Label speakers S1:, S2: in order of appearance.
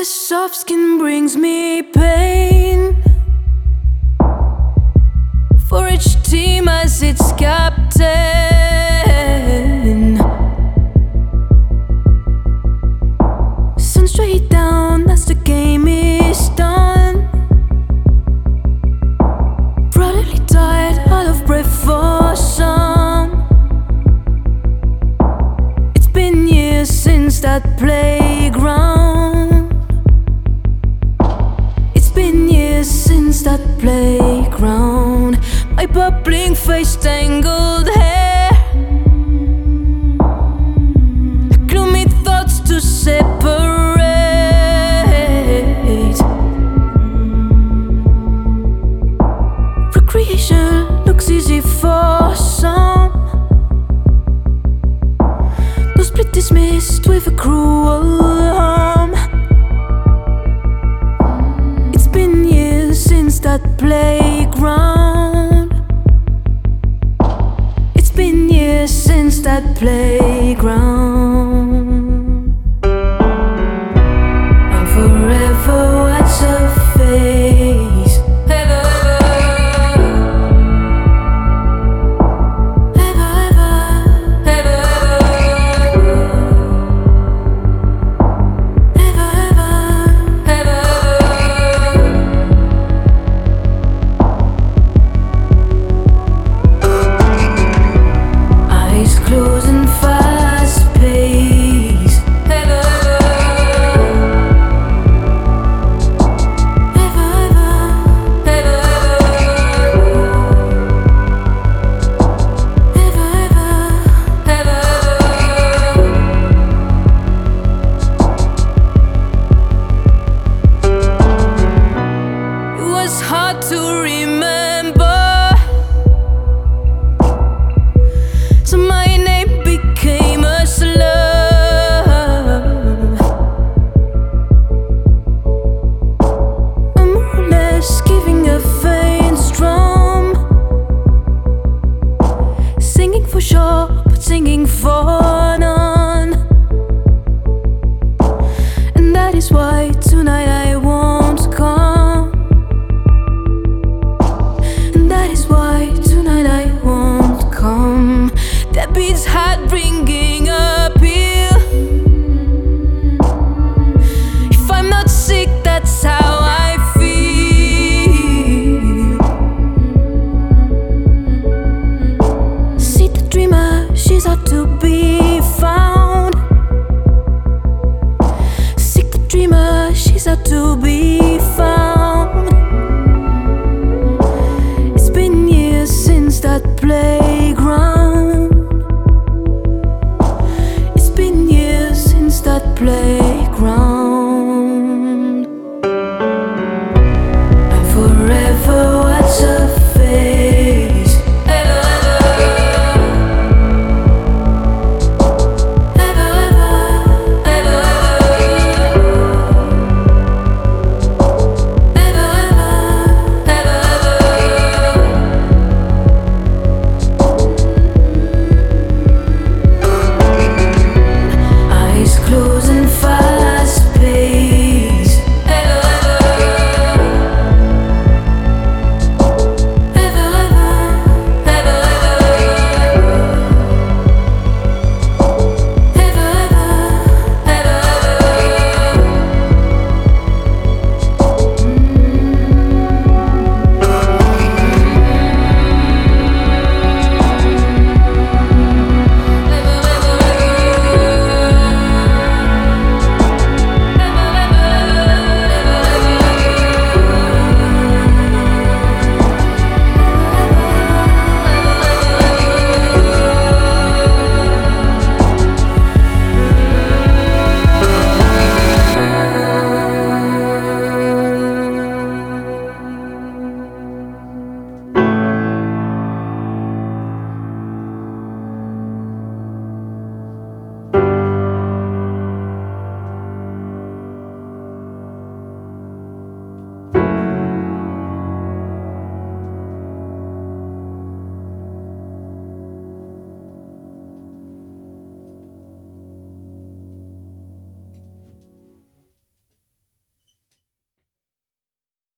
S1: the soft skin brings me pain. For each team has its captain. Sun straight down as the game is done. Brotherly tired, out of breath for some. It's been years since that playground. It's been years since that playground. My bubbling face, tangled hair, gloomy thoughts to separate. Recreation looks easy for some. No split dismissed with a cruel harm. It's been years since that playground. It's been years since that playground. I'll forever watch her face. Ever, ever, ever, ever, ever, eyes closed and fast pace. Ever, ever, ever, it was hard to remember, so my name became a slur. I'm more or less giving a faint strum, singing for sure, but singing for none. And that is why tonight I won't come. And that is why tonight I won't come. That beats heart bringing appeal. If I'm not sick, that's how I feel. See the dreamer, she's out to be found. Seek the dreamer, she's out to be